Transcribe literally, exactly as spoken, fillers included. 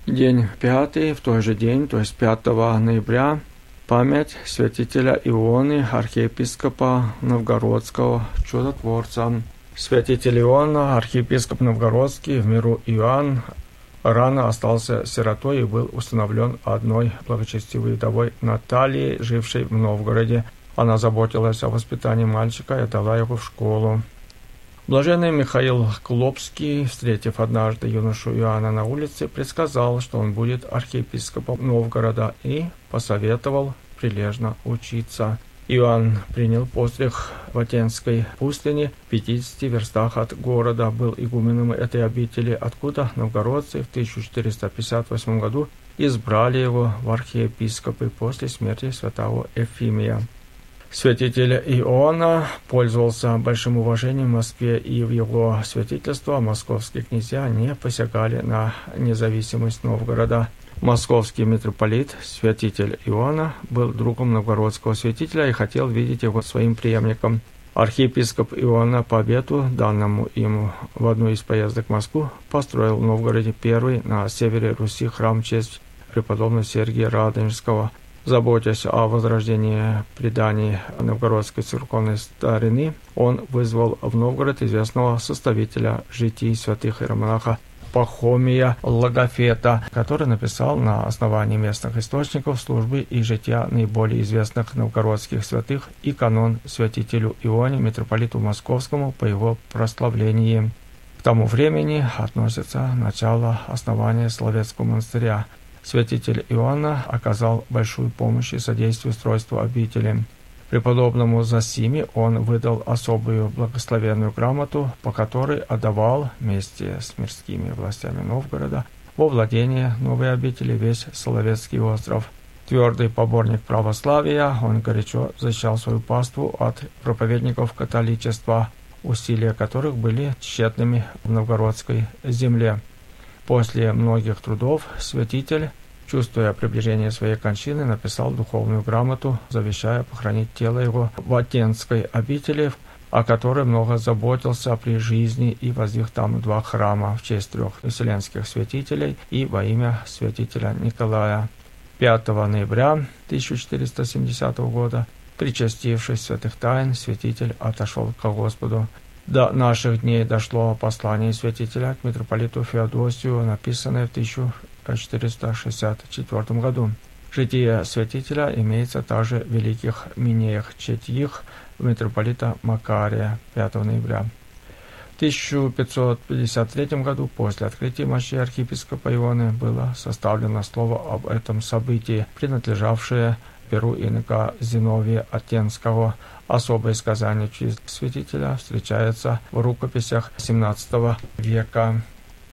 День пятый, в тот же день, то есть пятого ноября, память святителя Ионы, архиепископа Новгородского, чудотворца. Святитель Иона, архиепископ Новгородский, в миру Иоанн, рано остался сиротой и был усыновлен одной благочестивой вдовой Натальей, жившей в Новгороде. Она заботилась о воспитании мальчика и отдала его в школу. Блаженный Михаил Клопский, встретив однажды юношу Иоанна на улице, предсказал, что он будет архиепископом Новгорода, и посоветовал прилежно учиться. Иоанн принял постриг в Атенской пустыне, в пятидесяти верстах от города, был игуменом этой обители, откуда новгородцы в тысяча четыреста пятьдесят восьмом году избрали его в архиепископы после смерти святого Ефимия. Святитель Иоанна пользовался большим уважением в Москве, и в его святительство московские князья не посягали на независимость Новгорода. Московский митрополит, святитель Иоанна, был другом новгородского святителя и хотел видеть его своим преемником. Архиепископ Иоанна по обету, данному ему в одну из поездок в Москву, построил в Новгороде первый на севере Руси храм в честь преподобного Сергия Радонежского. Заботясь о возрождении преданий новгородской церковной старины, он вызвал в Новгород известного составителя житий святых иеромонаха Пахомия Логофета, который написал на основании местных источников службы и жития наиболее известных новгородских святых и канон святителю Ионе, митрополиту Московскому, по его прославлении. К тому времени относится начало основания Соловецкого монастыря. Святитель Иоанна оказал большую помощь и содействие устройству обители. Преподобному Зосиме он выдал особую благословенную грамоту, по которой отдавал вместе с мирскими властями Новгорода во владение новой обители весь Соловецкий остров. Твердый поборник православия, он горячо защищал свою паству от проповедников католичества, усилия которых были тщетными в новгородской земле. После многих трудов святитель, чувствуя приближение своей кончины, написал духовную грамоту, завещая похоронить тело его в Атенской обители, о которой много заботился при жизни, и воздвиг там два храма в честь трех вселенских святителей и во имя святителя Николая. пятого ноября тысяча четыреста семидесятого года, причастившись святых тайн, святитель отошел к Господу. До наших дней дошло послание святителя к митрополиту Феодосию, написанное в тысяча четыреста шестьдесят четвёртом году. Житие святителя имеется также в великих минеях четьих в митрополита Макария пятого ноября. В тысяча пятьсот пятьдесят третьем году, после открытия мощей архиепископа Ионы, было составлено слово об этом событии, принадлежавшее перу инока Зиновия Атенского. Особое сказание честь святителя встречается в рукописях семнадцатого века.